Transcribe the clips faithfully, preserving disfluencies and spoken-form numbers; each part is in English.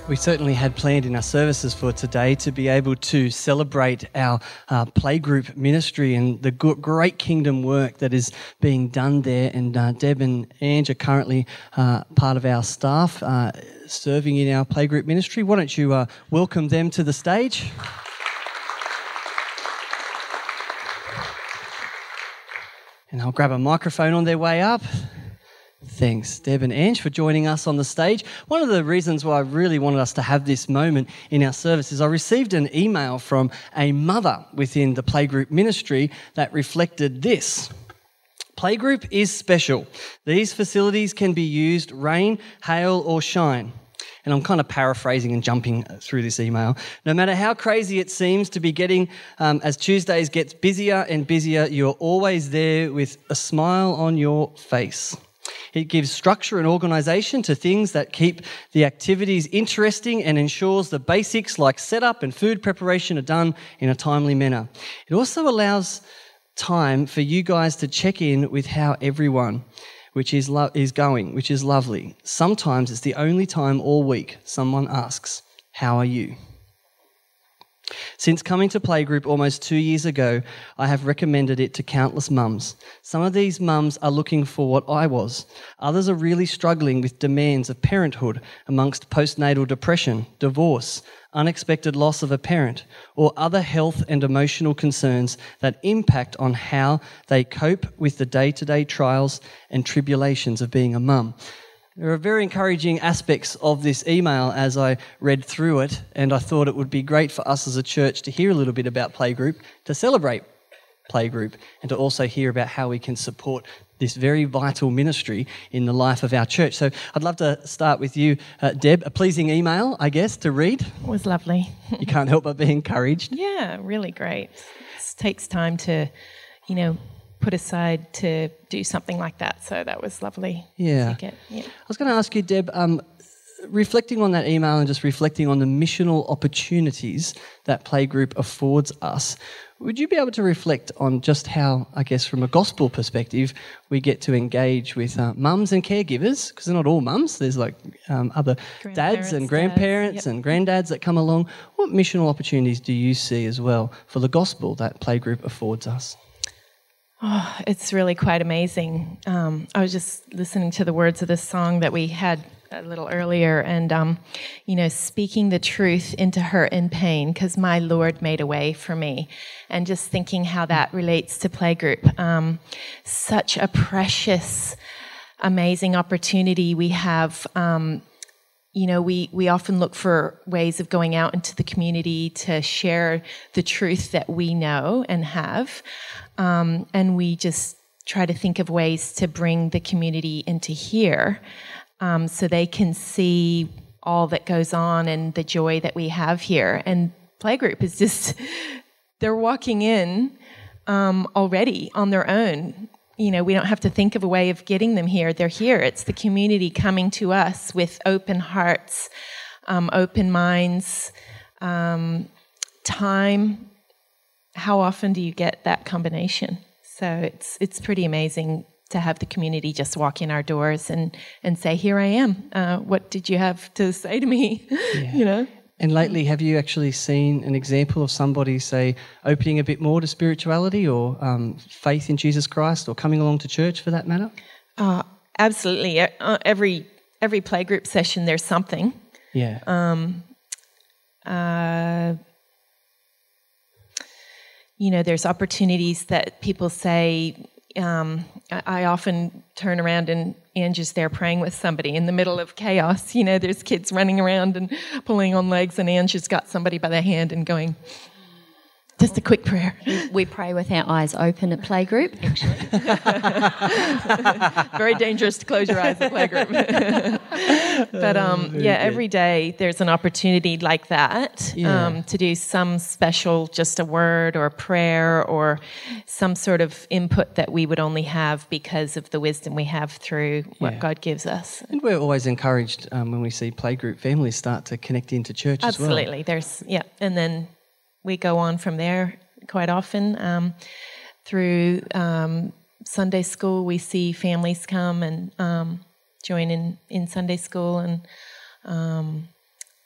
We certainly had planned in our services for today to be able to celebrate our uh, playgroup ministry and the g- great kingdom work that is being done there. And uh, Deb and Ange are currently uh, part of our staff uh, serving in our playgroup ministry. Why don't you uh, welcome them to the stage? And I'll grab a microphone on their way up. Thanks, Deb and Ange, for joining us on the stage. One of the reasons why I really wanted us to have this moment in our service is I received an email from a mother within the playgroup ministry that reflected this. Playgroup is special. These facilities can be used rain, hail or shine. And I'm kind of paraphrasing and jumping through this email. No matter how crazy it seems to be getting, um, as Tuesdays gets busier and busier, you're always there with a smile on your face. It gives structure and organisation to things that keep the activities interesting and ensures the basics like setup and food preparation are done in a timely manner. It also allows time for you guys to check in with how everyone which is lo- is going, which is lovely. Sometimes it's the only time all week someone asks, "How are you?" Since coming to Playgroup almost two years ago, I have recommended it to countless mums. Some of these mums are looking for what I was. Others are really struggling with demands of parenthood amongst postnatal depression, divorce, unexpected loss of a parent, or other health and emotional concerns that impact on how they cope with the day-to-day trials and tribulations of being a mum. There are very encouraging aspects of this email as I read through it, and I thought it would be great for us as a church to hear a little bit about Playgroup, to celebrate Playgroup, and to also hear about how we can support this very vital ministry in the life of our church. So I'd love to start with you, uh, Deb. A pleasing email, I guess, to read. It was lovely. You can't help but be encouraged. Yeah, really great. It takes time to, you know, put aside to do something like that. So that was lovely. Yeah. To get, yeah. I was going to ask you, Deb, um, reflecting on that email and just reflecting on the missional opportunities that Playgroup affords us, would you be able to reflect on just how, I guess, from a gospel perspective, we get to engage with uh, mums and caregivers, because they're not all mums, there's like um, other dads and grandparents dads, yep. and granddads that come along. What missional opportunities do you see as well for the gospel that Playgroup affords us? Oh, it's really quite amazing. Um, I was just listening to the words of this song that we had a little earlier, and, um, you know, speaking the truth into hurt and pain, because my Lord made a way for me, and just thinking how that relates to Playgroup. Um, such a precious, amazing opportunity we have. Um, you know, we, we often look for ways of going out into the community to share the truth that we know and have. Um, and we just try to think of ways to bring the community into here um, so they can see all that goes on and the joy that we have here. And Playgroup is just, they're walking in um, already on their own. You know, we don't have to think of a way of getting them here. They're here. It's the community coming to us with open hearts, um, open minds, um, time. How often do you get that combination? So it's it's pretty amazing to have the community just walk in our doors and, and say, "Here I am. Uh, what did you have to say to me?" Yeah. You know. And lately, have you actually seen an example of somebody, say, opening a bit more to spirituality or um, faith in Jesus Christ, or coming along to church for that matter? Uh, absolutely. Uh, every every playgroup session, there's something. Yeah. Um. Uh. You know, there's opportunities that people say, um, I, I often turn around and Ange is there praying with somebody in the middle of chaos. You know, there's kids running around and pulling on legs, and Ange has got somebody by the hand and going, just a quick prayer. We pray with our eyes open at Playgroup, actually. Very dangerous to close your eyes at Playgroup. But um, yeah, every day there's an opportunity like that yeah. um, to do some special, just a word or a prayer or some sort of input that we would only have because of the wisdom we have through what yeah. God gives us. And we're always encouraged um, when we see Playgroup families start to connect into church Absolutely. as well. Absolutely. There's, yeah, and then we go on from there quite often. Um, through um, Sunday school, we see families come and um, join in, in Sunday school, and um,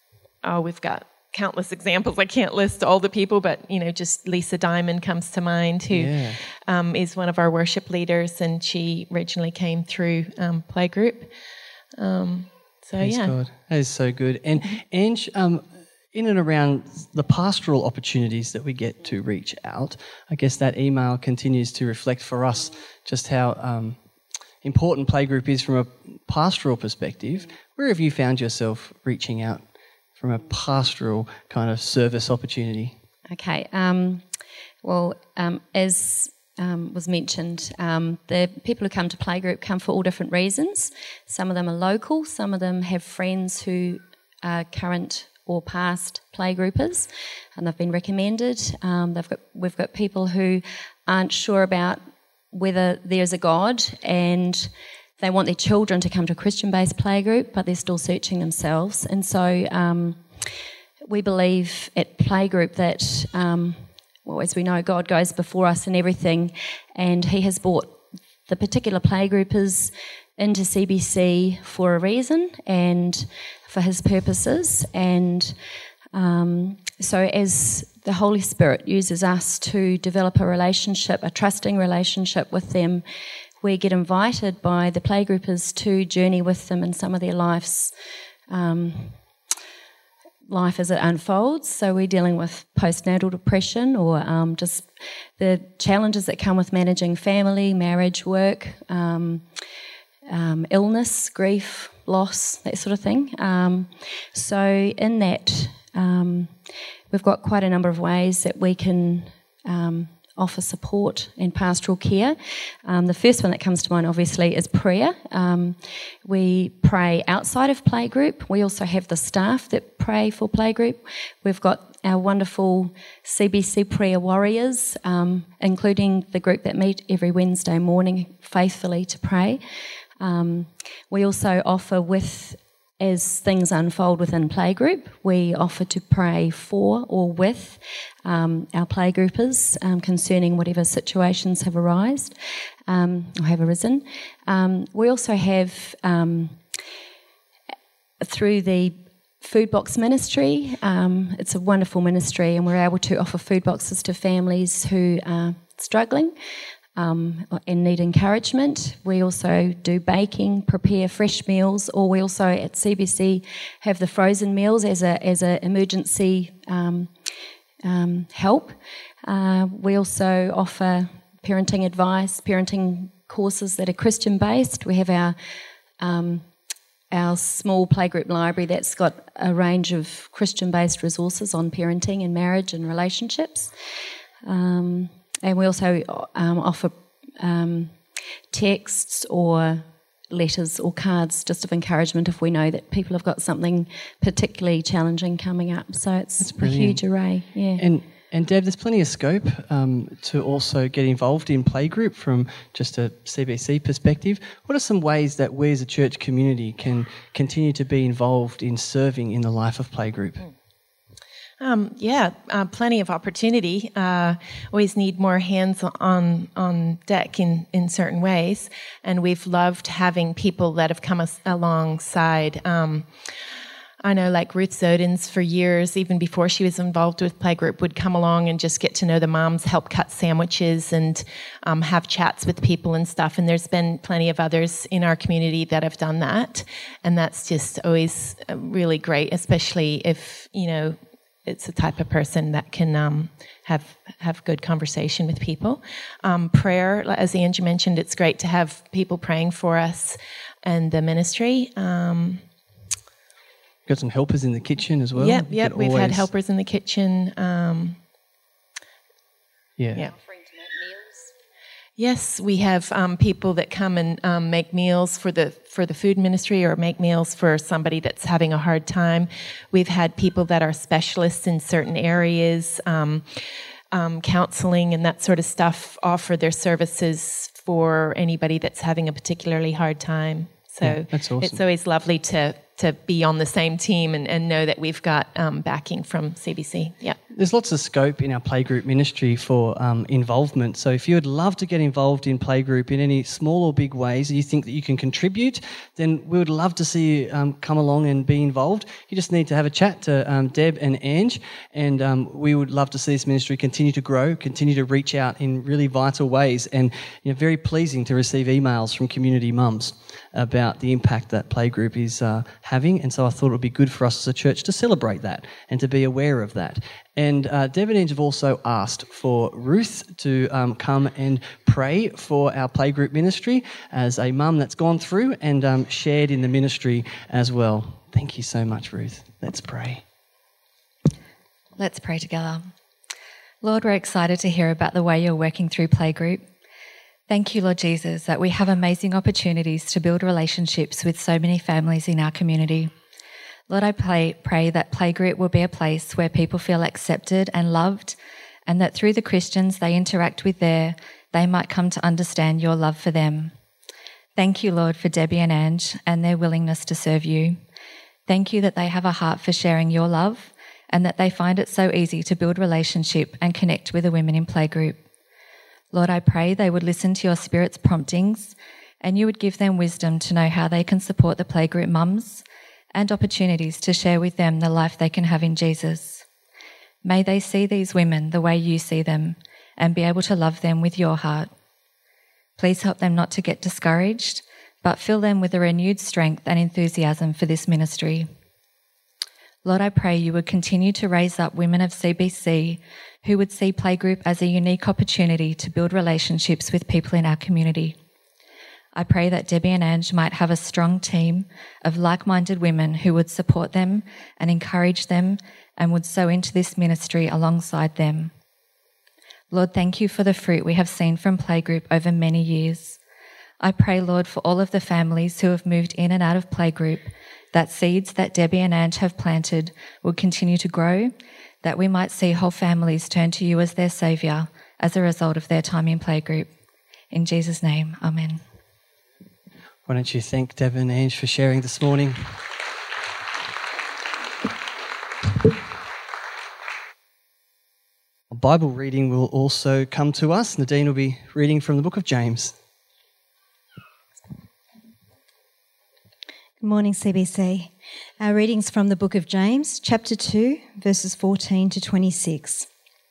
oh, we've got countless examples. I can't list all the people, but, you know, just Lisa Diamond comes to mind, who Yeah. um, is one of our worship leaders, and she originally came through um, Playgroup. Um, so, Praise yeah. God. That is so good. And Ange, um, in and around the pastoral opportunities that we get to reach out, I guess that email continues to reflect for us just how um, important Playgroup is from a pastoral perspective. Where have you found yourself reaching out from a pastoral kind of service opportunity? Okay. Um, well, um, as um, was mentioned, um, the people who come to Playgroup come for all different reasons. Some of them are local. Some of them have friends who are current or past Playgroupers, and they've been recommended. Um, they've got we've got people who aren't sure about whether there's a God, and they want their children to come to a Christian-based playgroup, but they're still searching themselves. And so um, we believe at Playgroup that, um, well, as we know, God goes before us in everything, and he has brought the particular Playgroupers into C B C for a reason and for his purposes. And um, so as the Holy Spirit uses us to develop a relationship, a trusting relationship with them, we get invited by the Playgroupers to journey with them in some of their lives, um, life as it unfolds. So we're dealing with postnatal depression, or um, just the challenges that come with managing family, marriage, work, um, um, illness, grief, loss, that sort of thing. Um, so in that, um, we've got quite a number of ways that we can um, offer support and pastoral care. Um, the first one that comes to mind, obviously, is prayer. Um, we pray outside of Playgroup. We also have the staff that pray for Playgroup. We've got our wonderful C B C prayer warriors, um, including the group that meet every Wednesday morning faithfully to pray. Um, we also offer with, as things unfold within Playgroup, we offer to pray for or with um, our Playgroupers um, concerning whatever situations have arisen um, or have arisen. Um, we also have, um, through the Food Box Ministry, um, it's a wonderful ministry, and we're able to offer food boxes to families who are struggling Um, and need encouragement. We also do baking, prepare fresh meals, or we also at C B C have the frozen meals as a as a emergency um, um, help. Uh, we also offer parenting advice, parenting courses that are Christian based. We have our um, our small playgroup library that's got a range of Christian based resources on parenting and marriage and relationships. Um, And we also um, offer um, texts or letters or cards just of encouragement if we know that people have got something particularly challenging coming up. So it's a huge array. Yeah. And and Deb, there's plenty of scope um, to also get involved in Playgroup from just a C B C perspective. What are some ways that we as a church community can continue to be involved in serving in the life of Playgroup? Mm. Um, yeah, uh, plenty of opportunity. Uh, always need more hands on on deck in, in certain ways, and we've loved having people that have come us alongside. Um, I know, like Ruth Zodins, for years, even before she was involved with Playgroup, would come along and just get to know the moms, help cut sandwiches, and um, have chats with people and stuff. And there's been plenty of others in our community that have done that, and that's just always really great, especially if, you know, it's the type of person that can um, have have good conversation with people. Um, prayer, as Angie mentioned, it's great to have people praying for us and the ministry. Um, Got some helpers in the kitchen as well. Yep, yep. We've always... had helpers in the kitchen. Um, yeah. yeah. Yes, we have um, people that come and um, make meals for the for the food ministry, or make meals for somebody that's having a hard time. We've had people that are specialists in certain areas, um, um, counseling and that sort of stuff, offer their services for anybody that's having a particularly hard time. So yeah, that's awesome. It's always lovely to to be on the same team and, and know that we've got um, backing from C B C. Yeah. There's lots of scope in our playgroup ministry for um, involvement. So if you would love to get involved in playgroup in any small or big ways, you think that you can contribute, then we would love to see you um, come along and be involved. You just need to have a chat to um, Deb and Ange, and um, we would love to see this ministry continue to grow, continue to reach out in really vital ways, and you know, very pleasing to receive emails from community mums about the impact that playgroup is uh, having. And so I thought it would be good for us as a church to celebrate that and to be aware of that. And uh, Deb and Ange have also asked for Ruth to um, come and pray for our playgroup ministry as a mum that's gone through and um, shared in the ministry as well. Thank you so much, Ruth. Let's pray. Let's pray together. Lord, we're excited to hear about the way you're working through playgroup. Thank you, Lord Jesus, that we have amazing opportunities to build relationships with so many families in our community. Lord, I pray, pray that playgroup will be a place where people feel accepted and loved, and that through the Christians they interact with there, they might come to understand your love for them. Thank you, Lord, for Debbie and Ange and their willingness to serve you. Thank you that they have a heart for sharing your love and that they find it so easy to build relationship and connect with the women in playgroup. Lord, I pray they would listen to your Spirit's promptings and you would give them wisdom to know how they can support the playgroup mums and opportunities to share with them the life they can have in Jesus. May they see these women the way you see them and be able to love them with your heart. Please help them not to get discouraged, but fill them with a renewed strength and enthusiasm for this ministry. Lord, I pray you would continue to raise up women of C B C who would see playgroup as a unique opportunity to build relationships with people in our community. I pray that Debbie and Ange might have a strong team of like-minded women who would support them and encourage them and would sow into this ministry alongside them. Lord, thank you for the fruit we have seen from playgroup over many years. I pray, Lord, for all of the families who have moved in and out of playgroup, that seeds that Debbie and Ange have planted would continue to grow, that we might see whole families turn to you as their saviour as a result of their time in playgroup. In Jesus' name, amen. Why don't you thank Deb and Ange for sharing this morning? A Bible reading will also come to us. Nadine will be reading from the book of James. Good morning, C B C. Our reading's from the book of James, chapter two, verses fourteen to twenty-six.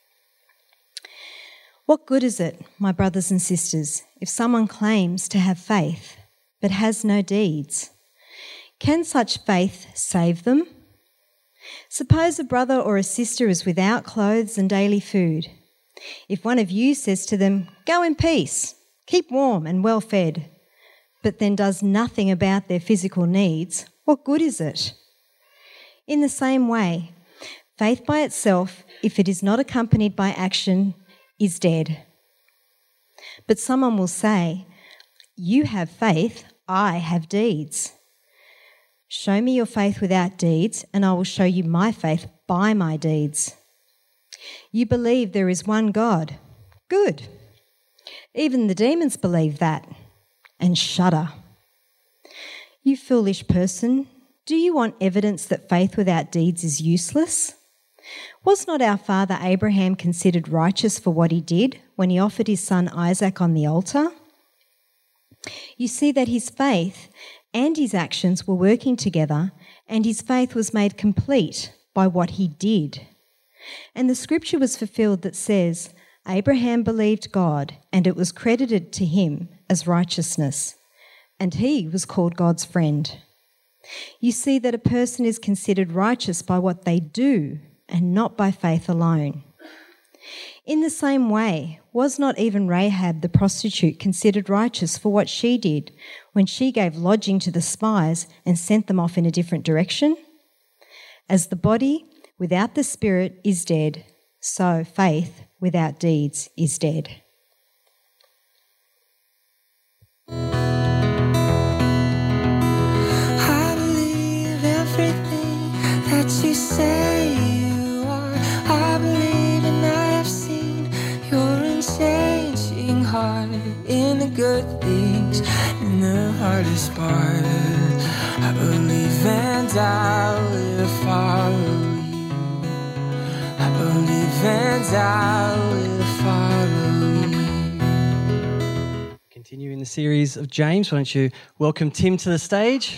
What good is it, my brothers and sisters, if someone claims to have faith but has no deeds? Can such faith save them? Suppose a brother or a sister is without clothes and daily food. If one of you says to them, "Go in peace, keep warm and well fed," but then does nothing about their physical needs, what good is it? In the same way, faith by itself, if it is not accompanied by action, is dead. But someone will say, "You have faith, I have deeds." Show me your faith without deeds, and I will show you my faith by my deeds. You believe there is one God. Good. Even the demons believe that and shudder. You foolish person, do you want evidence that faith without deeds is useless? Was not our father Abraham considered righteous for what he did when he offered his son Isaac on the altar? You see that his faith and his actions were working together, and his faith was made complete by what he did. And the scripture was fulfilled that says, Abraham believed God, and it was credited to him as righteousness, and he was called God's friend. You see that a person is considered righteous by what they do, and not by faith alone. In the same way, was not even Rahab the prostitute considered righteous for what she did when she gave lodging to the spies and sent them off in a different direction? As the body without the spirit is dead, so faith without deeds is dead. I believe everything that you say you are. I believe and I have seen your unchanging heart in the good things, in the hardest part. I believe and I will follow you. I believe I will follow you. Continuing the series of James, why don't you welcome Tim to the stage?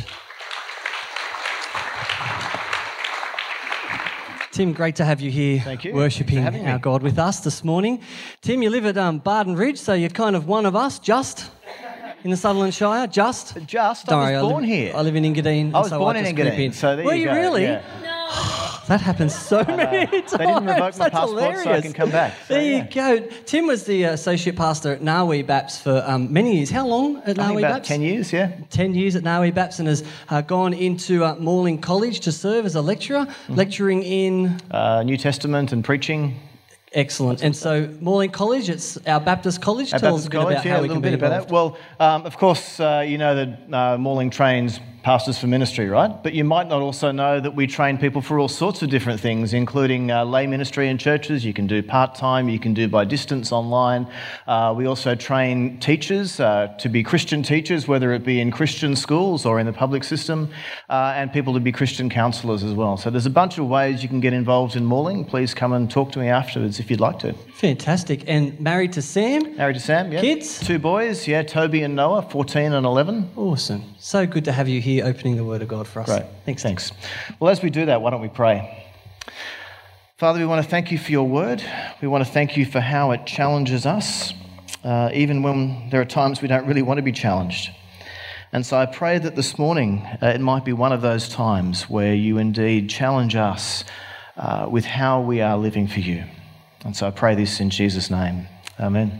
Tim, great to have you here. Thank you. Worshipping Thanks for having our me. God with us this morning. Tim, you live at um, Barden Ridge, so you're kind of one of us, just in the Sutherland Shire, just. Just, Don't I worry, was born live, here. I live in Engadine. I was so born I in just creep Engadine, so there Were you you go, really? yeah. That happens so many times. They didn't revoke my That's passport, hilarious. so I can come back. So, there yeah. you go. Tim was the uh, associate pastor at Nawi Baps for um, many years. How long at I think Nawi about Baps? ten years, yeah. ten years at Nawi Baps, and has uh, gone into uh, Morling College to serve as a lecturer, Mm-hmm. lecturing in... Uh, New Testament and preaching. Excellent. And so Morling College, it's our Baptist college. At Tell Baptist us a bit College, about yeah, how a we little can be bit about involved. that. Well, um, of course, uh, you know that uh, Morling trains pastors for ministry, right? But you might not also know that we train people for all sorts of different things, including uh, lay ministry in churches. You can do part-time, you can do by distance online. Uh, we also train teachers uh, to be Christian teachers, whether it be in Christian schools or in the public system, uh, and people to be Christian counsellors as well. So there's a bunch of ways you can get involved in Morling. Please come and talk to me afterwards if you'd like to. Fantastic. And married to Sam? Married to Sam, yeah. Kids? Two boys, yeah, Toby and Noah, fourteen and eleven. Awesome. So good to have you here opening the Word of God for us. Great. Thanks. Thanks. Well, as we do that, why don't we pray? Father, we want to thank you for your word. We want to thank you for how it challenges us, uh, even when there are times we don't really want to be challenged. And so I pray that this morning uh, it might be one of those times where you indeed challenge us uh, with how we are living for you. And so I pray this in Jesus' name. Amen.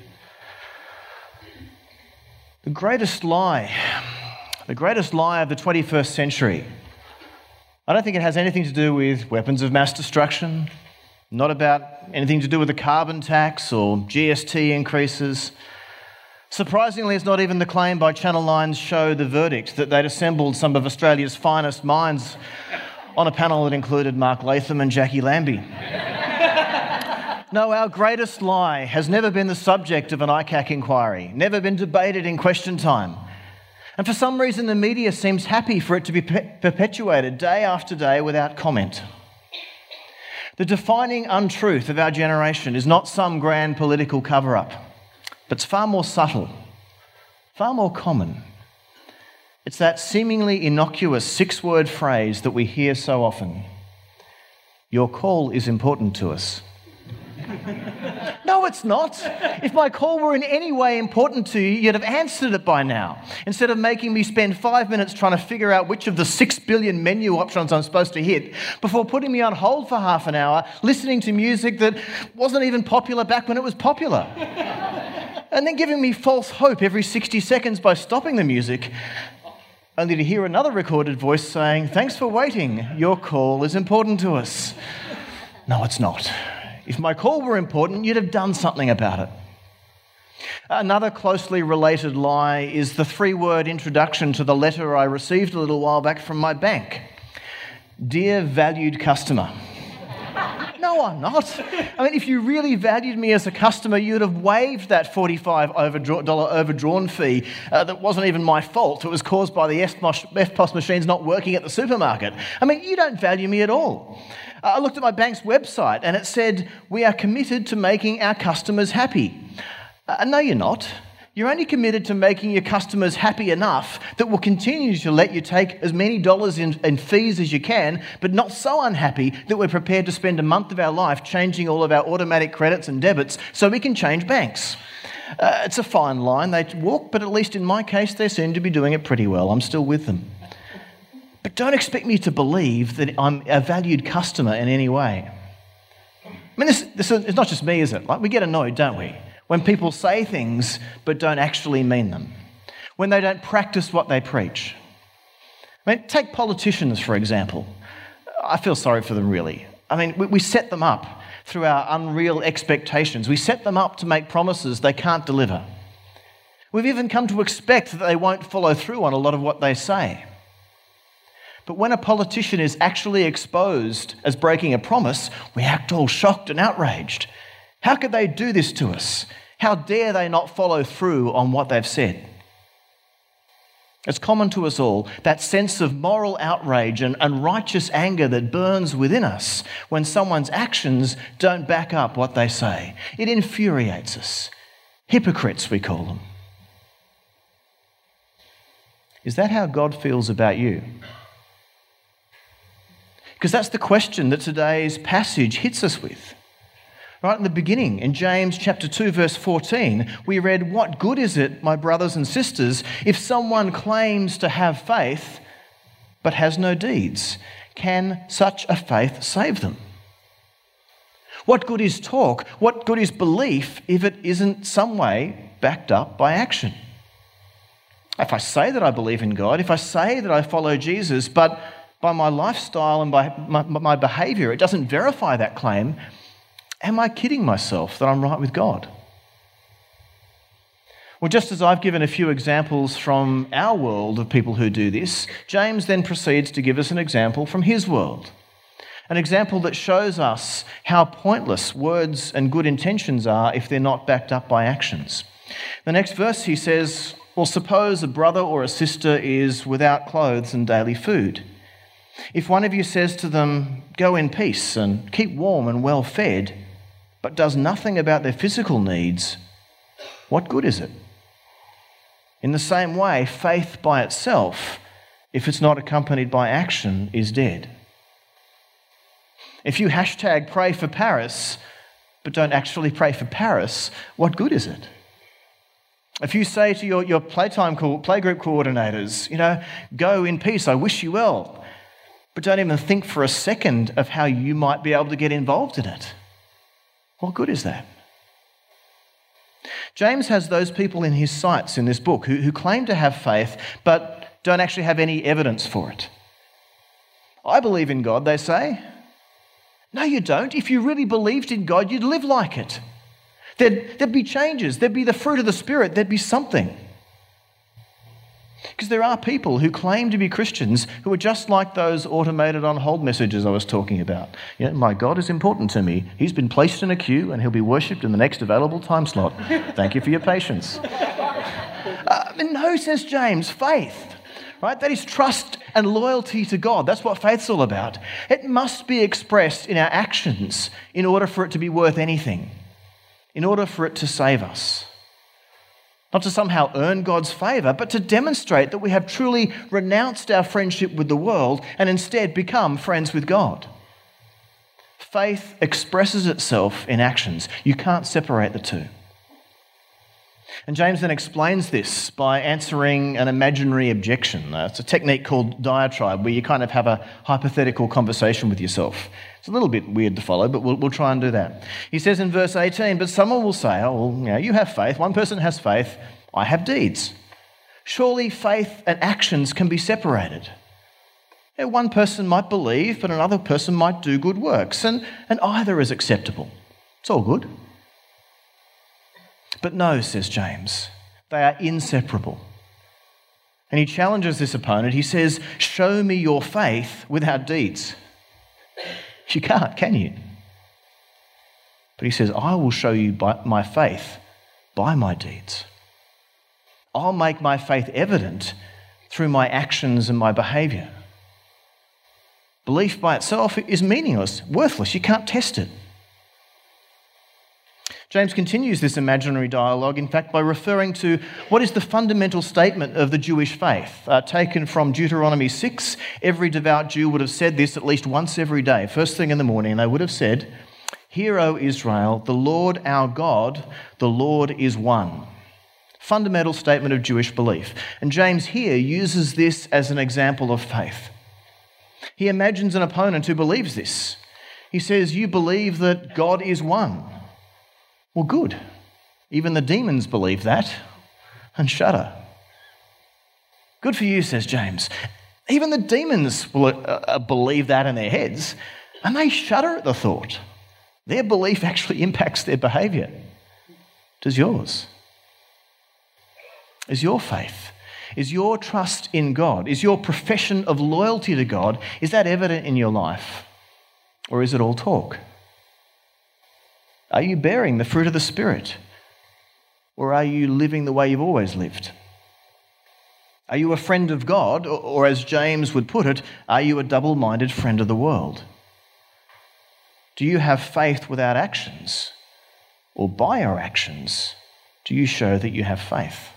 The greatest lie, the greatest lie of the twenty-first century, I don't think it has anything to do with weapons of mass destruction, not about anything to do with the carbon tax or G S T increases. Surprisingly, it's not even the claim by Channel nine's show The Verdict that they'd assembled some of Australia's finest minds on a panel that included Mark Latham and Jackie Lambie. No, our greatest lie has never been the subject of an I C A C inquiry, never been debated in question time. And for some reason, the media seems happy for it to be pe- perpetuated day after day without comment. The defining untruth of our generation is not some grand political cover-up, but it's far more subtle, far more common. It's that seemingly innocuous six-word phrase that we hear so often. Your call is important to us. No, it's not. If my call were in any way important to you, you'd have answered it by now. Instead of making me spend five minutes trying to figure out which of the six billion menu options I'm supposed to hit, before putting me on hold for half an hour, listening to music that wasn't even popular back when it was popular. And then giving me false hope every sixty seconds by stopping the music, only to hear another recorded voice saying, "Thanks for waiting. Your call is important to us." No, it's not. If my call were important, you'd have done something about it. Another closely related lie is the three-word introduction to the letter I received a little while back from my bank. Dear valued customer. No, I'm not. I mean, if you really valued me as a customer, you'd have waived that forty-five dollars overdrawn fee uh, that wasn't even my fault. It was caused by the F P O S machines not working at the supermarket. I mean, you don't value me at all. Uh, I looked at my bank's website and it said, we are committed to making our customers happy. Uh, no, you're not. You're only committed to making your customers happy enough that will continue to let you take as many dollars in, in fees as you can, but not so unhappy that we're prepared to spend a month of our life changing all of our automatic credits and debits so we can change banks. Uh, it's a fine line they walk, but at least in my case, they seem to be doing it pretty well. I'm still with them. But don't expect me to believe that I'm a valued customer in any way. I mean, this, this is, it's not just me, is it? Like, we get annoyed, don't we? When people say things but don't actually mean them. When they don't practice what they preach. I mean, take politicians, for example. I feel sorry for them, really. I mean, we, we set them up through our unreal expectations. We set them up to make promises they can't deliver. We've even come to expect that they won't follow through on a lot of what they say. But when a politician is actually exposed as breaking a promise, we act all shocked and outraged. How could they do this to us? How dare they not follow through on what they've said? It's common to us all, that sense of moral outrage and, and righteous anger that burns within us when someone's actions don't back up what they say. It infuriates us. Hypocrites, we call them. Is that how God feels about you? Because that's the question that today's passage hits us with. Right in the beginning, in James chapter two, verse fourteen, we read, "What good is it, my brothers and sisters, if someone claims to have faith but has no deeds? Can such a faith save them? What good is talk? What good is belief if it isn't some way backed up by action? If I say that I believe in God, if I say that I follow Jesus, but by my lifestyle and by my, my behaviour it doesn't verify that claim, am I kidding myself that I'm right with God?" Well, just as I've given a few examples from our world of people who do this, James then proceeds to give us an example from his world. An example that shows us how pointless words and good intentions are if they're not backed up by actions. The next verse he says, "Well, suppose a brother or a sister is without clothes and daily food. If one of you says to them, 'Go in peace and keep warm and well fed,' but does nothing about their physical needs, what good is it? In the same way, faith by itself, if it's not accompanied by action, is dead. If you hashtag pray for Paris, but don't actually pray for Paris, what good is it? If you say to your, your playtime co- playgroup coordinators, you know, 'Go in peace, I wish you well,' but don't even think for a second of how you might be able to get involved in it, what good is that?" James has those people in his sights in this book who, who claim to have faith but don't actually have any evidence for it. "I believe in God," they say. No, you don't. If you really believed in God, you'd live like it. There'd, there'd be changes. There'd be the fruit of the Spirit. There'd be something. Because there are people who claim to be Christians who are just like those automated on-hold messages I was talking about. You know, "My God is important to me. He's been placed in a queue and he'll be worshipped in the next available time slot. Thank you for your patience." Uh, no, says James, faith, right? That is trust and loyalty to God. That's what faith's all about. It must be expressed in our actions in order for it to be worth anything, in order for it to save us. Not to somehow earn God's favour, but to demonstrate that we have truly renounced our friendship with the world and instead become friends with God. Faith expresses itself in actions. You can't separate the two. And James then explains this by answering an imaginary objection. Uh, it's a technique called diatribe, where you kind of have a hypothetical conversation with yourself. It's a little bit weird to follow, but we'll, we'll try and do that. He says in verse eighteen, "But someone will say, 'Oh, well, you know, you have faith. One person has faith. I have deeds. Surely faith and actions can be separated. You know, one person might believe, but another person might do good works, and, and either is acceptable. It's all good.' But no," says James, "they are inseparable." And he challenges this opponent. He says, "Show me your faith without deeds." You can't, can you? But he says, "I will show you by my faith by my deeds. I'll make my faith evident through my actions and my behaviour." Belief by itself is meaningless, worthless. You can't test it. James continues this imaginary dialogue, in fact, by referring to what is the fundamental statement of the Jewish faith, uh, taken from Deuteronomy six. Every devout Jew would have said this at least once every day, first thing in the morning. They would have said, "Hear, O Israel, the Lord our God, the Lord is one." Fundamental statement of Jewish belief. And James here uses this as an example of faith. He imagines an opponent who believes this. He says, "You believe that God is one. Well, good. Even the demons believe that and shudder." Good for you, says James. Even the demons will uh, believe that in their heads, and they shudder at the thought. Their belief actually impacts their behaviour. Does yours? Is your faith, is your trust in God, is your profession of loyalty to God, is that evident in your life? Or is it all talk? Are you bearing the fruit of the Spirit? Or are you living the way you've always lived? Are you a friend of God, or, or as James would put it, are you a double-minded friend of the world? Do you have faith without actions? Or by your actions, do you show that you have faith?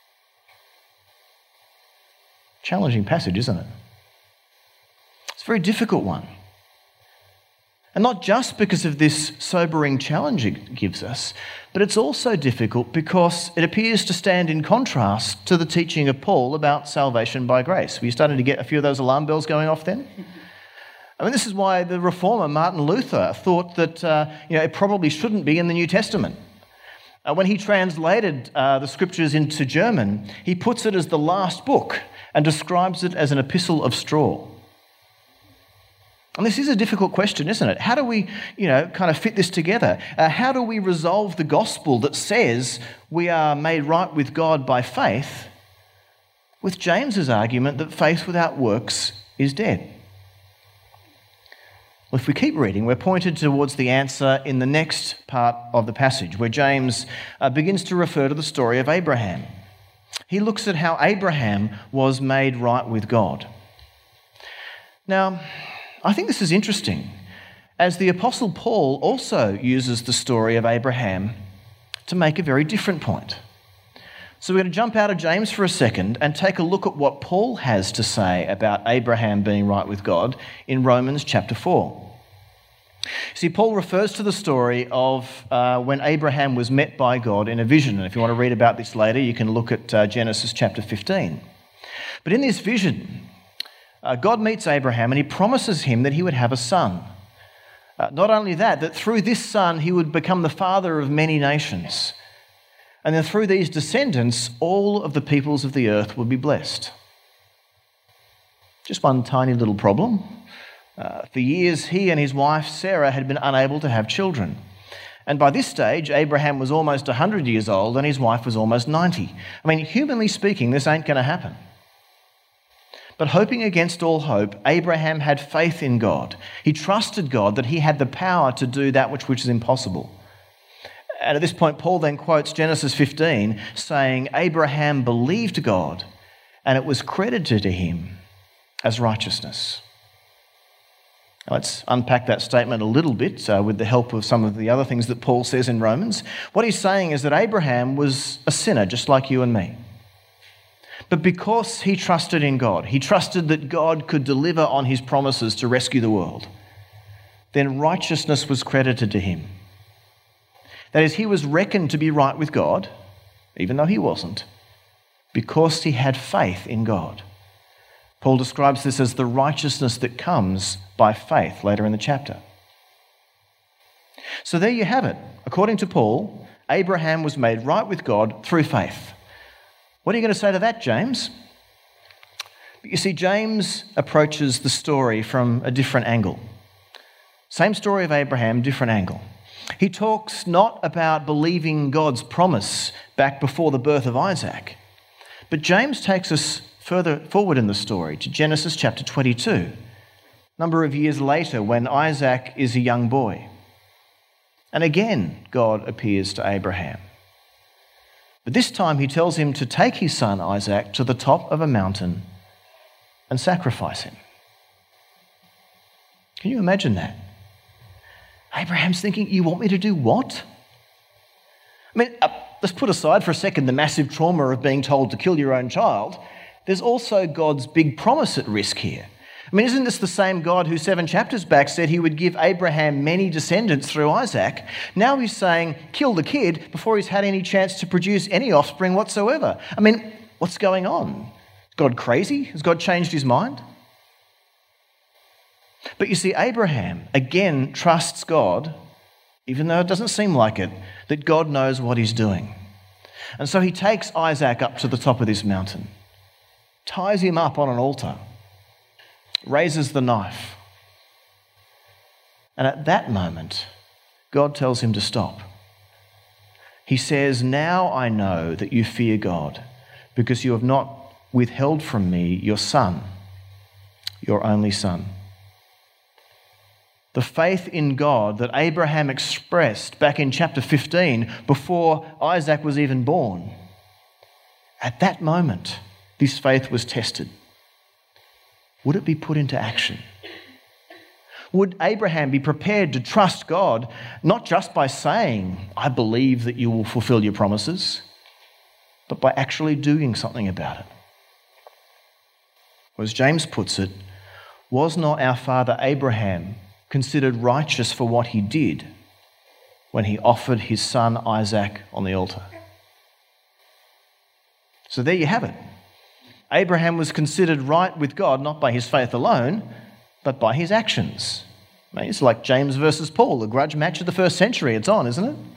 Challenging passage, isn't it? It's a very difficult one. And not just because of this sobering challenge it gives us, but it's also difficult because it appears to stand in contrast to the teaching of Paul about salvation by grace. Were you starting to get a few of those alarm bells going off then? I mean, this is why the reformer Martin Luther thought that uh, you know, it probably shouldn't be in the New Testament. Uh, when he translated uh, the scriptures into German, he puts it as the last book and describes it as an epistle of straw. And this is a difficult question, isn't it? How do we, you know, kind of fit this together? Uh, how do we resolve the gospel that says we are made right with God by faith with James's argument that faith without works is dead? Well, if we keep reading, we're pointed towards the answer in the next part of the passage, where James uh, begins to refer to the story of Abraham. He looks at how Abraham was made right with God. Now, I think this is interesting, as the Apostle Paul also uses the story of Abraham to make a very different point. So we're going to jump out of James for a second and take a look at what Paul has to say about Abraham being right with God in Romans chapter four. See, Paul refers to the story of uh, when Abraham was met by God in a vision. And if you want to read about this later, you can look at uh, Genesis chapter fifteen. But in this vision, uh, God meets Abraham and he promises him that he would have a son. Uh, not only that, that through this son he would become the father of many nations. And then through these descendants, all of the peoples of the earth would be blessed. Just one tiny little problem. Uh, for years, he and his wife, Sarah, had been unable to have children. And by this stage, Abraham was almost one hundred years old and his wife was almost ninety. I mean, humanly speaking, this ain't going to happen. But hoping against all hope, Abraham had faith in God. He trusted God that he had the power to do that which, which is impossible. And at this point, Paul then quotes Genesis fifteen, saying, Abraham believed God, and it was credited to him as righteousness. Now, let's unpack that statement a little bit uh, with the help of some of the other things that Paul says in Romans. What he's saying is that Abraham was a sinner, just like you and me. But because he trusted in God, he trusted that God could deliver on his promises to rescue the world, then righteousness was credited to him. That is, he was reckoned to be right with God, even though he wasn't, because he had faith in God. Paul describes this as the righteousness that comes by faith later in the chapter. So there you have it. According to Paul, Abraham was made right with God through faith. What are you going to say to that, James? You see, James approaches the story from a different angle. Same story of Abraham, different angle. He talks not about believing God's promise back before the birth of Isaac, but James takes us further forward in the story to Genesis chapter twenty-two, a number of years later when Isaac is a young boy. And again, God appears to Abraham. But this time he tells him to take his son Isaac to the top of a mountain and sacrifice him. Can you imagine that? Abraham's thinking, you want me to do what? I mean, uh, let's put aside for a second the massive trauma of being told to kill your own child. There's also God's big promise at risk here. I mean, isn't this the same God who seven chapters back said he would give Abraham many descendants through Isaac? Now he's saying, kill the kid before he's had any chance to produce any offspring whatsoever. I mean, what's going on? Is God crazy? Has God changed his mind? But you see, Abraham again trusts God, even though it doesn't seem like it, that God knows what he's doing. And so he takes Isaac up to the top of this mountain, ties him up on an altar, raises the knife. And at that moment, God tells him to stop. He says, now I know that you fear God, because you have not withheld from me your son, your only son. The faith in God that Abraham expressed back in chapter fifteen, before Isaac was even born, at that moment, this faith was tested, would it be put into action? Would Abraham be prepared to trust God, not just by saying, I believe that you will fulfill your promises, but by actually doing something about it? Or as James puts it, was not our father Abraham considered righteous for what he did when he offered his son Isaac on the altar? So there you have it. Abraham was considered right with God not by his faith alone, but by his actions. I mean, it's like James versus Paul, the grudge match of the first century. It's on, isn't it?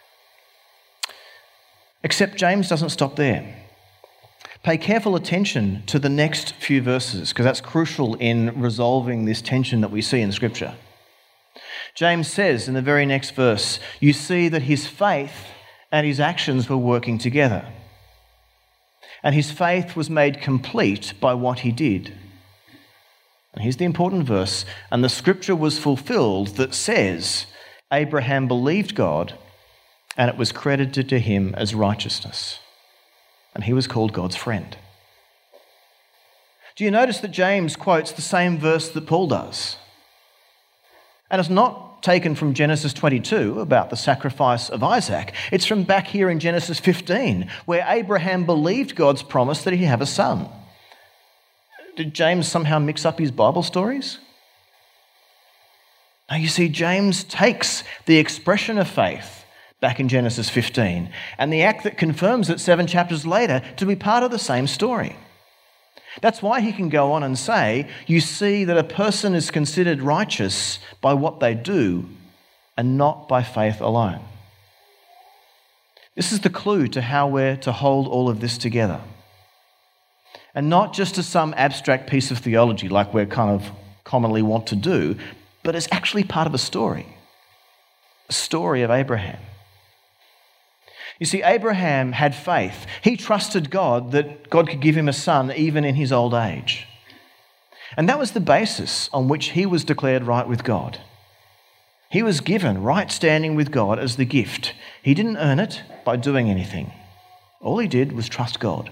Except James doesn't stop there. Pay careful attention to the next few verses, because that's crucial in resolving this tension that we see in Scripture. James says in the very next verse, you see that his faith and his actions were working together. And his faith was made complete by what he did. And here's the important verse, and the Scripture was fulfilled that says, Abraham believed God, and it was credited to him as righteousness. And he was called God's friend. Do you notice that James quotes the same verse that Paul does? And it's not taken from Genesis twenty-two about the sacrifice of Isaac. It's from back here in Genesis fifteen, where Abraham believed God's promise that he'd have a son. Did James somehow mix up his Bible stories? Now you see, James takes the expression of faith back in Genesis fifteen, and the act that confirms it seven chapters later to be part of the same story. That's why he can go on and say, you see that a person is considered righteous by what they do and not by faith alone. This is the clue to how we're to hold all of this together. And not just as some abstract piece of theology like we kind of commonly want to do, but as actually part of a story. A story of Abraham. You see, Abraham had faith. He trusted God that God could give him a son even in his old age. And that was the basis on which he was declared right with God. He was given right standing with God as the gift. He didn't earn it by doing anything. All he did was trust God.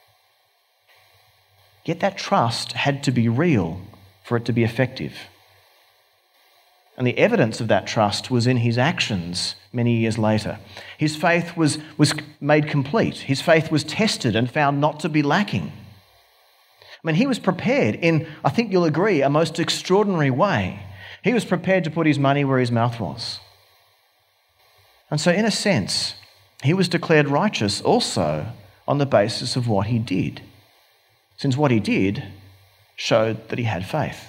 Yet that trust had to be real for it to be effective. And the evidence of that trust was in his actions many years later. His faith was, was made complete. His faith was tested and found not to be lacking. I mean, he was prepared in, I think you'll agree, a most extraordinary way. He was prepared to put his money where his mouth was. And so in a sense, he was declared righteous also on the basis of what he did, since what he did showed that he had faith.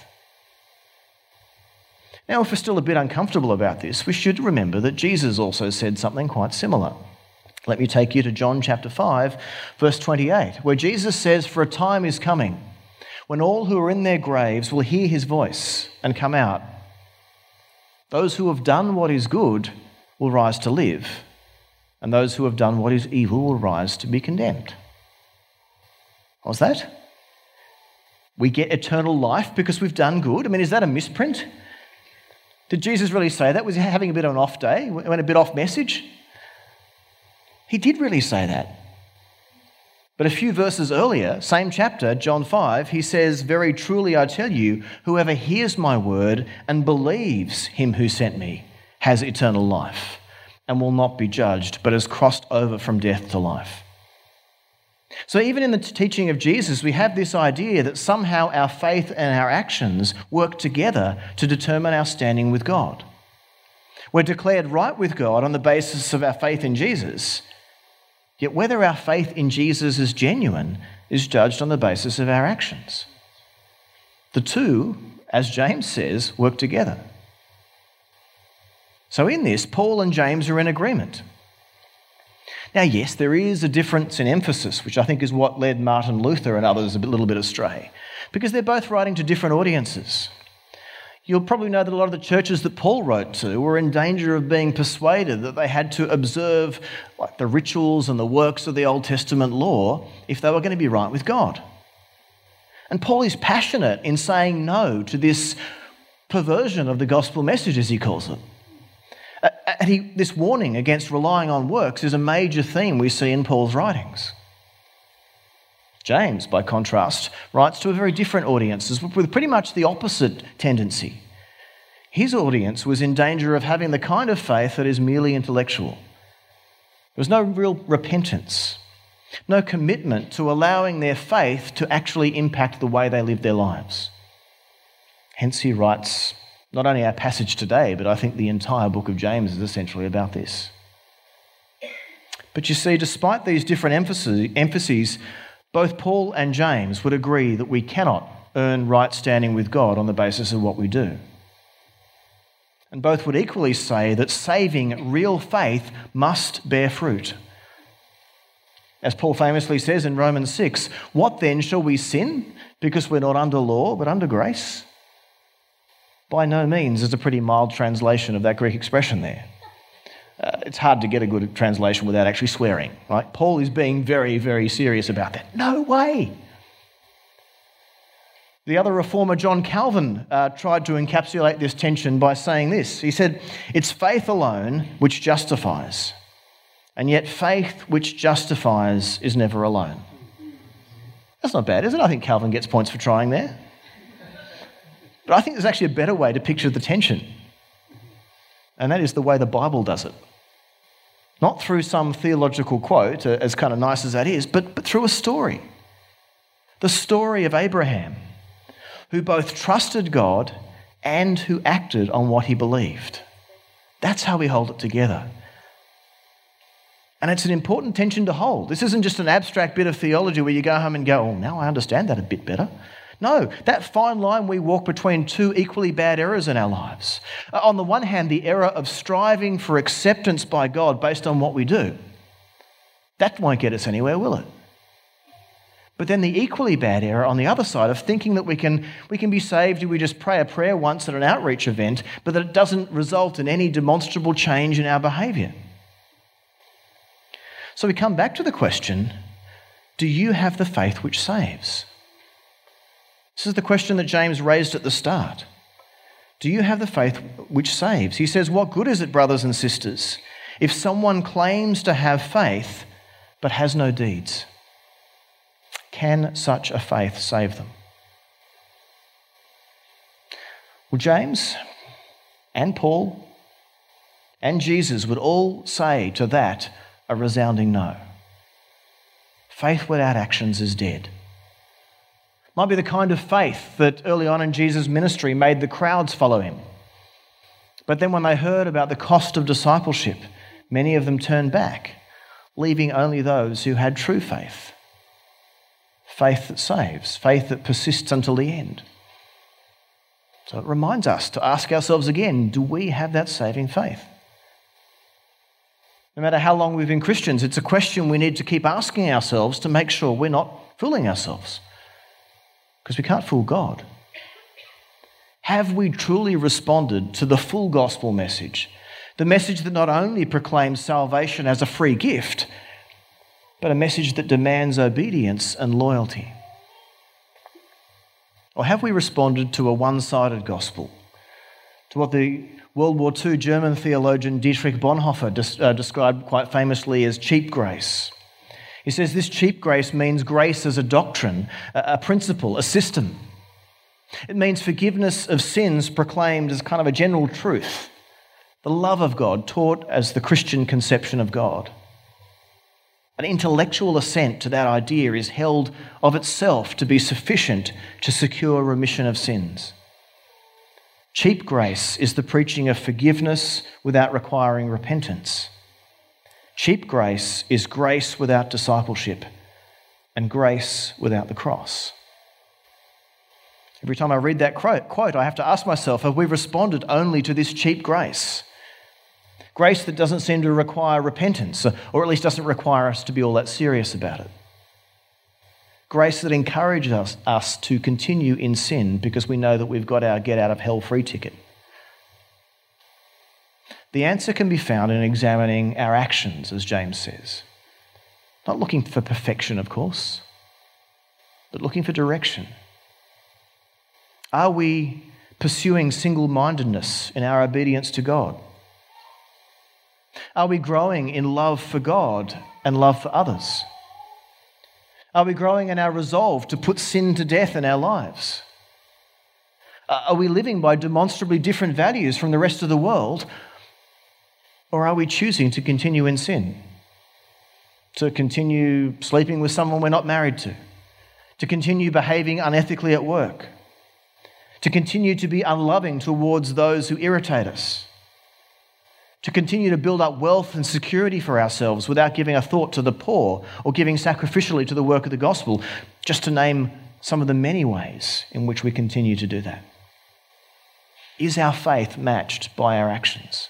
Now, if we're still a bit uncomfortable about this, we should remember that Jesus also said something quite similar. Let me take you to John chapter five, verse twenty-eight, where Jesus says, for a time is coming when all who are in their graves will hear his voice and come out. Those who have done what is good will rise to live, and those who have done what is evil will rise to be condemned. What's that? We get eternal life because we've done good? I mean, is that a misprint? Did Jesus really say that? Was he having a bit of an off day? Went a bit off message? He did really say that. But a few verses earlier, same chapter, John five, he says, very truly I tell you, whoever hears my word and believes him who sent me has eternal life and will not be judged, but has crossed over from death to life. So even in the teaching of Jesus, we have this idea that somehow our faith and our actions work together to determine our standing with God. We're declared right with God on the basis of our faith in Jesus, yet whether our faith in Jesus is genuine is judged on the basis of our actions. The two, as James says, work together. So in this, Paul and James are in agreement. Now, yes, there is a difference in emphasis, which I think is what led Martin Luther and others a little bit astray, because they're both writing to different audiences. You'll probably know that a lot of the churches that Paul wrote to were in danger of being persuaded that they had to observe like the rituals and the works of the Old Testament law if they were going to be right with God. And Paul is passionate in saying no to this perversion of the gospel message, as he calls it. And he, this warning against relying on works is a major theme we see in Paul's writings. James, by contrast, writes to a very different audience with pretty much the opposite tendency. His audience was in danger of having the kind of faith that is merely intellectual. There was no real repentance, no commitment to allowing their faith to actually impact the way they lived their lives. Hence he writes not only our passage today, but I think the entire book of James is essentially about this. But you see, despite these different emphases, both Paul and James would agree that we cannot earn right standing with God on the basis of what we do. And both would equally say that saving real faith must bear fruit. As Paul famously says in Romans six, "What then, shall we sin because we're not under law but under grace?" By no means is a pretty mild translation of that Greek expression there. Uh, it's hard to get a good translation without actually swearing, right? Paul is being very, very serious about that. No way! The other reformer, John Calvin, uh, tried to encapsulate this tension by saying this. He said, "It's faith alone which justifies, and yet faith which justifies is never alone." That's not bad, is it? I think Calvin gets points for trying there. But I think there's actually a better way to picture the tension, and that is the way the Bible does it. Not through some theological quote, as kind of nice as that is, but, but through a story. The story of Abraham, who both trusted God and who acted on what he believed. That's how we hold it together. And it's an important tension to hold. This isn't just an abstract bit of theology where you go home and go, "Oh, now I understand that a bit better." No, that fine line we walk between two equally bad errors in our lives. Uh, on the one hand, the error of striving for acceptance by God based on what we do. That won't get us anywhere, will it? But then the equally bad error on the other side of thinking that we can, we can be saved if we just pray a prayer once at an outreach event, but that it doesn't result in any demonstrable change in our behaviour. So we come back to the question, do you have the faith which saves? This is the question that James raised at the start. Do you have the faith which saves? He says, "What good is it, brothers and sisters, if someone claims to have faith but has no deeds? Can such a faith save them?" Well, James and Paul and Jesus would all say to that a resounding no. Faith without actions is dead. Might be the kind of faith that early on in Jesus' ministry made the crowds follow him. But then when they heard about the cost of discipleship, many of them turned back, leaving only those who had true faith. Faith that saves, faith that persists until the end. So it reminds us to ask ourselves again, do we have that saving faith? No matter how long we've been Christians, it's a question we need to keep asking ourselves to make sure we're not fooling ourselves. Because we can't fool God. Have we truly responded to the full gospel message? The message that not only proclaims salvation as a free gift, but a message that demands obedience and loyalty? Or have we responded to a one-sided gospel, to what the World War Two German theologian Dietrich Bonhoeffer des- uh, described quite famously as cheap grace? He says this cheap grace means grace as a doctrine, a principle, a system. It means forgiveness of sins proclaimed as kind of a general truth. The love of God taught as the Christian conception of God. An intellectual assent to that idea is held of itself to be sufficient to secure remission of sins. Cheap grace is the preaching of forgiveness without requiring repentance. Cheap grace is grace without discipleship and grace without the cross. Every time I read that quote, I have to ask myself, have we responded only to this cheap grace? Grace that doesn't seem to require repentance, or at least doesn't require us to be all that serious about it. Grace that encourages us, us to continue in sin because we know that we've got our get out of hell free ticket. The answer can be found in examining our actions, as James says. Not looking for perfection, of course, but looking for direction. Are we pursuing single-mindedness in our obedience to God? Are we growing in love for God and love for others? Are we growing in our resolve to put sin to death in our lives? Are we living by demonstrably different values from the rest of the world? Or are we choosing to continue in sin? To continue sleeping with someone we're not married to? To continue behaving unethically at work? To continue to be unloving towards those who irritate us? To continue to build up wealth and security for ourselves without giving a thought to the poor or giving sacrificially to the work of the gospel, just to name some of the many ways in which we continue to do that? Is our faith matched by our actions?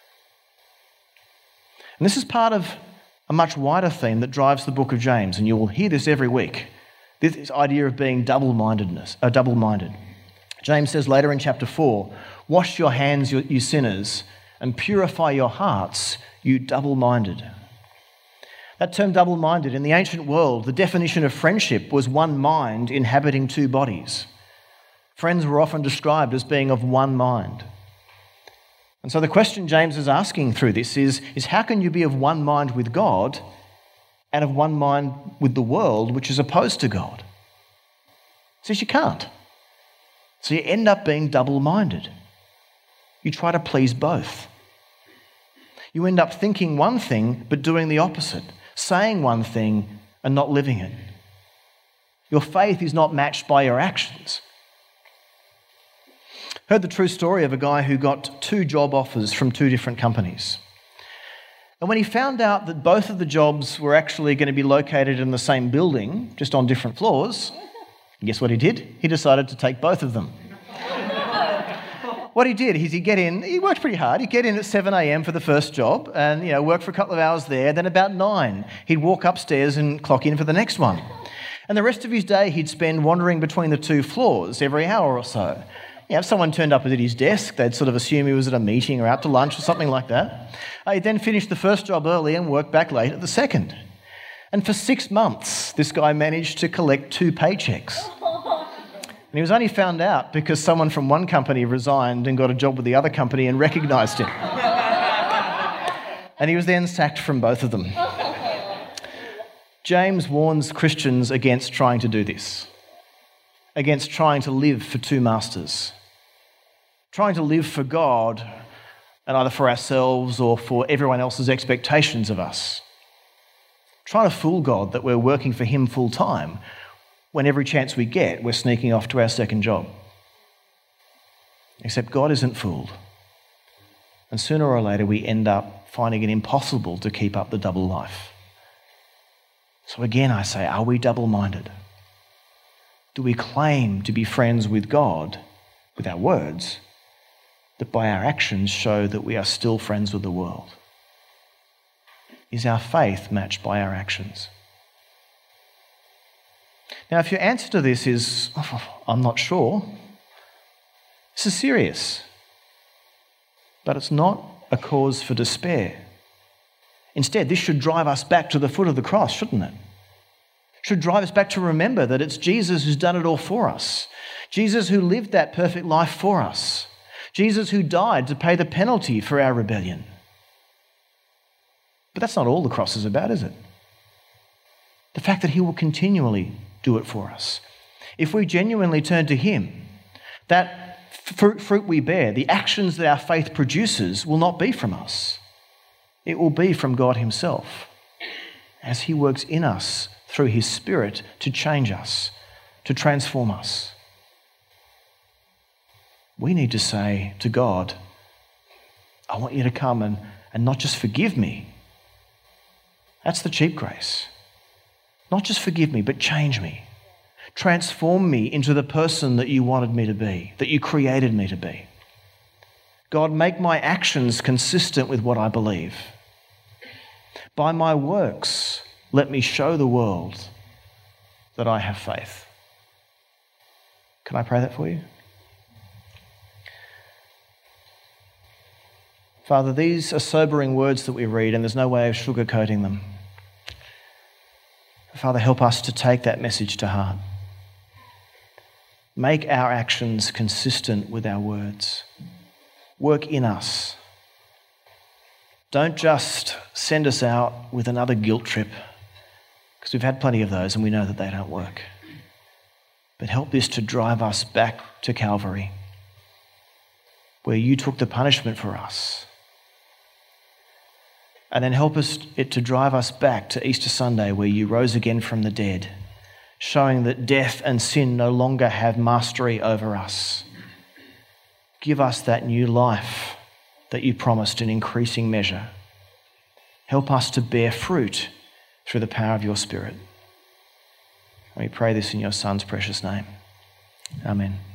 And this is part of a much wider theme that drives the book of James, and you will hear this every week, this idea of being double-mindedness, uh, double-minded. James says later in chapter four, "Wash your hands, you sinners, and purify your hearts, you double-minded." That term double-minded, in the ancient world, the definition of friendship was one mind inhabiting two bodies. Friends were often described as being of one mind. And so the question James is asking through this is, is how can you be of one mind with God and of one mind with the world, which is opposed to God? He says you can't. So you end up being double-minded. You try to please both. You end up thinking one thing but doing the opposite, saying one thing and not living it. Your faith is not matched by your actions. Heard the true story of a guy who got two job offers from two different companies. And when he found out that both of the jobs were actually going to be located in the same building, just on different floors, guess what he did? He decided to take both of them. What he did is he'd get in, he worked pretty hard, he'd get in at seven a.m. for the first job and, you know, work for a couple of hours there. Then about nine, he'd walk upstairs and clock in for the next one. And the rest of his day he'd spend wandering between the two floors every hour or so. You know, if someone turned up at his desk, they'd sort of assume he was at a meeting or out to lunch or something like that. Uh, he'd then finish the first job early and work back late at the second. And for six months, this guy managed to collect two paychecks. And he was only found out because someone from one company resigned and got a job with the other company and recognised him. And he was then sacked from both of them. James warns Christians against trying to do this, against trying to live for two masters, trying to live for God and either for ourselves or for everyone else's expectations of us, trying to fool God that we're working for him full time when every chance we get, we're sneaking off to our second job. Except God isn't fooled. And sooner or later, we end up finding it impossible to keep up the double life. So again, I say, are we double-minded? Do we claim to be friends with God with our words, but by our actions show that we are still friends with the world? Is our faith matched by our actions? Now, if your answer to this is, oh, I'm not sure, this is serious. But it's not a cause for despair. Instead, this should drive us back to the foot of the cross, shouldn't it? It should drive us back to remember that it's Jesus who's done it all for us. Jesus who lived that perfect life for us. Jesus who died to pay the penalty for our rebellion. But that's not all the cross is about, is it? The fact that he will continually do it for us. If we genuinely turn to him, that fruit, fruit we bear, the actions that our faith produces will not be from us. It will be from God himself as he works in us through his Spirit to change us, to transform us. We need to say to God, I want you to come and, and not just forgive me. That's the cheap grace. Not just forgive me, but change me. Transform me into the person that you wanted me to be, that you created me to be. God, make my actions consistent with what I believe. By my works, let me show the world that I have faith. Can I pray that for you? Father, these are sobering words that we read, and there's no way of sugarcoating them. Father, help us to take that message to heart. Make our actions consistent with our words. Work in us. Don't just send us out with another guilt trip, because because we've had plenty of those and we know that they don't work. But help this to drive us back to Calvary, where you took the punishment for us. And then help us it to drive us back to Easter Sunday, where you rose again from the dead, showing that death and sin no longer have mastery over us. Give us that new life that you promised in increasing measure. Help us to bear fruit through the power of your Spirit. And we pray this in your Son's precious name. Amen.